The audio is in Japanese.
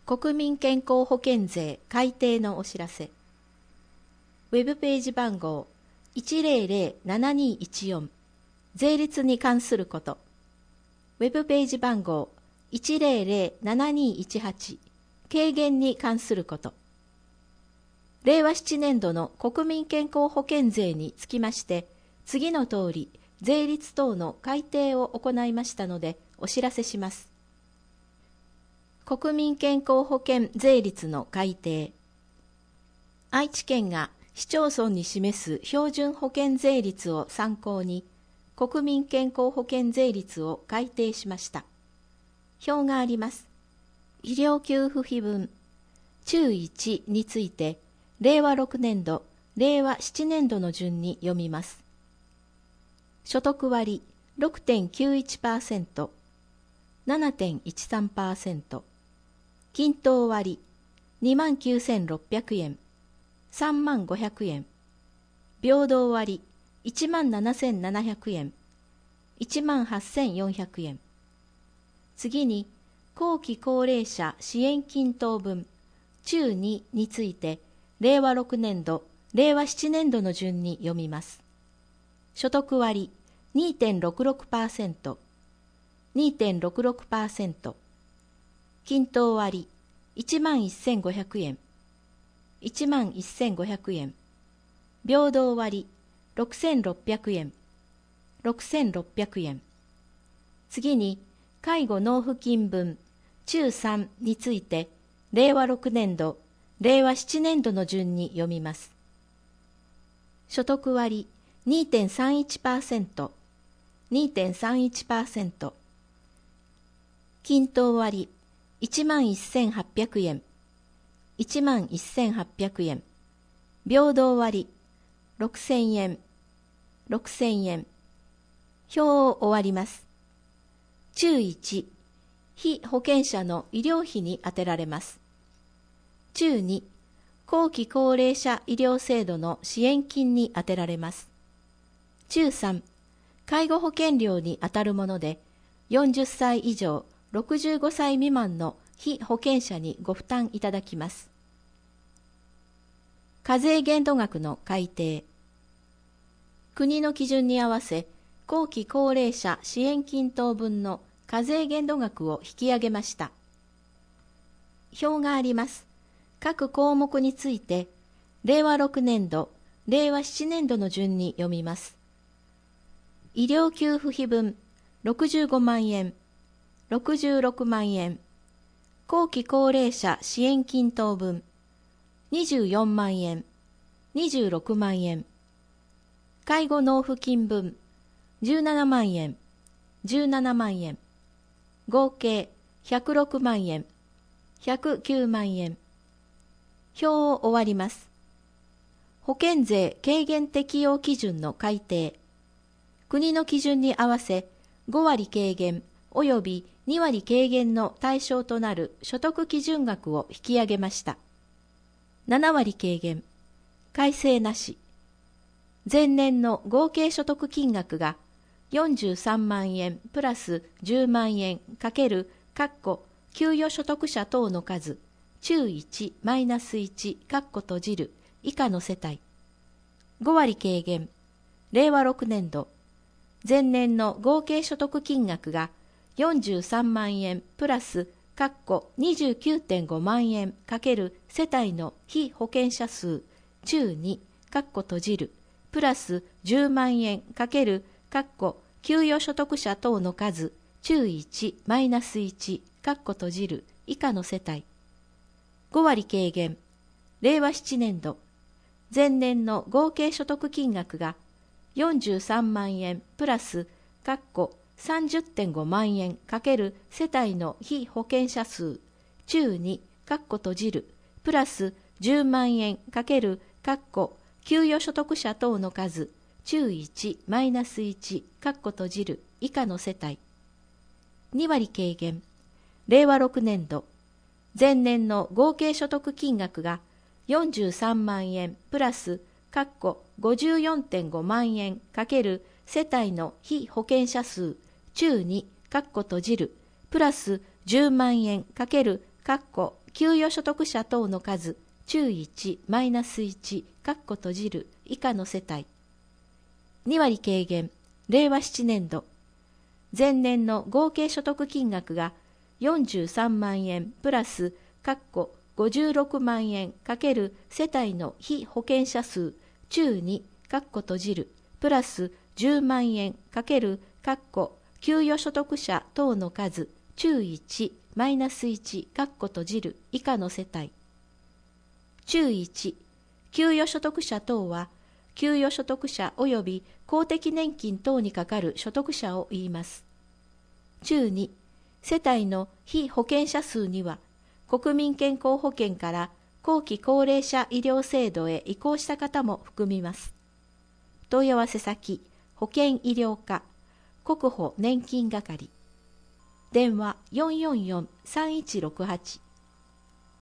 国民健康保険税改定のお知らせ。ウェブページ番号 100-7214 税率に関すること。ウェブページ番号 100-7218 軽減に関すること。令和7年度の国民健康保険税につきまして、次の通り税率等の改定を行いましたのでお知らせします。国民健康保険税率の改定。愛知県が市町村に示す標準保険税率を参考に、国民健康保険税率を改定しました。表があります。医療給付費分、中1について、令和6年度、令和7年度の順に読みます。所得割 6.91%、7.13%、均等割29,600円、37,500円、平等割17,700円、18,400円。次に、後期高齢者支援均等分、中2について、令和6年度、令和7年度の順に読みます。所得割 2.66%、2.66%、均等割11,500円、11,500円、平等割6,600円、6,600円。次に、介護納付金分、中3について、令和6年度、令和7年度の順に読みます。所得割 2.31%、2.31%、均等割11,800円、11,800円、平等割6,000円、6,000円。表を終わります。中1、被保険者の医療費に充てられます。中2、後期高齢者医療制度の支援金に充てられます。中3、介護保険料にあたるもので、40歳以上65歳未満の被保険者にご負担いただきます。課税限度額の改定。国の基準に合わせ、後期高齢者支援金等分の課税限度額を引き上げました。表があります。各項目について、令和6年度、令和7年度の順に読みます。医療給付費分、65万円、66万円、後期高齢者支援金等分、24万円、26万円、介護納付金分、17万円、17万円、合計106万円、109万円。表を終わります。保険税軽減適用基準の改定。国の基準に合わせ5割軽減及び2割軽減の対象となる所得基準額を引き上げました。7割軽減、改正なし。前年の合計所得金額が43万円プラス10万円×給与所得者等の数、中1マイナス1以下の世帯。5割軽減、令和6年度。前年の合計所得金額が43万円プラス29.5万円×世帯の被保険者数、中2プラス10万円×給与所得者等の数、中1マイナス1以下の世帯。5割軽減、令和7年度。前年の合計所得金額が43万円プラス30.5万円×世帯の被保険者数、中2プラス10万円×給与所得者等の数、中1マイナス1以下の世帯。2割軽減、令和6年度。前年の合計所得金額が43万円プラス54.5万円×世帯の被保険者数、中2プラス10万円× 給与所得者等の数、中1、マイナス1、括弧閉じる、以下の世帯。2割軽減、令和7年度。前年の合計所得金額が43万円プラス、括弧56万円×世帯の被保険者数、中2、括弧閉じる、プラス10万円×括弧給与所得者等の数、中1、マイナス1、括弧閉じる、以下の世帯。中1、給与所得者等は、給与所得者及び公的年金等にかかる所得者を言います。中2、世帯の被保険者数には、国民健康保険から後期高齢者医療制度へ移行した方も含みます。問い合わせ先、保険医療課、国保年金係。電話444-3168